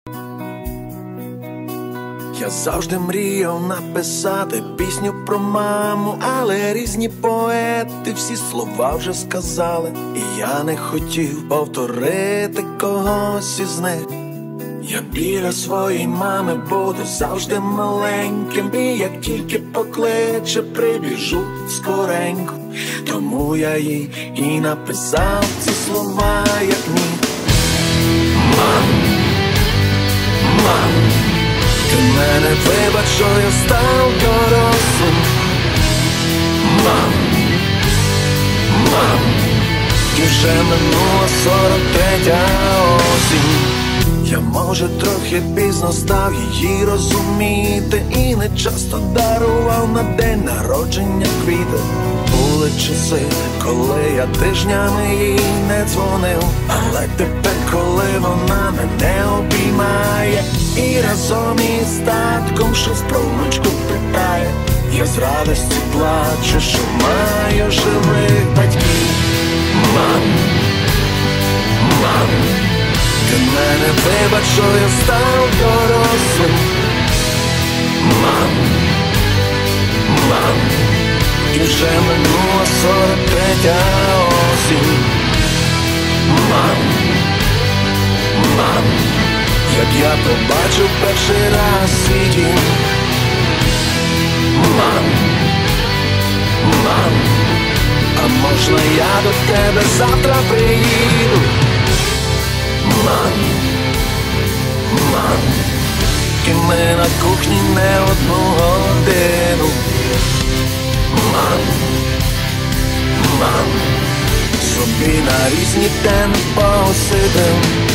Я завжди мріяв написати пісню про маму, але різні поети всі слова вже сказали, і я не хотів повторити когось із них. Я біля своєї мами буду завжди маленьким, і як тільки покличе, прибіжу скоренько. Тому я їй і написав ці слова, як міг. Мам, мам, ти мене вибач, що я став дорослим. Мам, мам, і вже минула 43-я осінь. Я, може, трохи пізно став її розуміти, і не часто дарував на день народження квіти. Були часи, коли я тижнями їй не дзвонив, але тепер, коли вона мене обіймає і разом із татком щось про внучку питає, я з радості плачу, що маю живих батьків. Мам, мам, ти мене вибач, що я став дорослим. Мам, мам, і вже минула 43-я осінь. Мам, мам, як я побачив перший раз свій дім. Мам, мам, а можна я до тебе завтра приїду? Мам, мам, і ми на кухні не одну годину. Мам, мам, собі на різні теми посидим.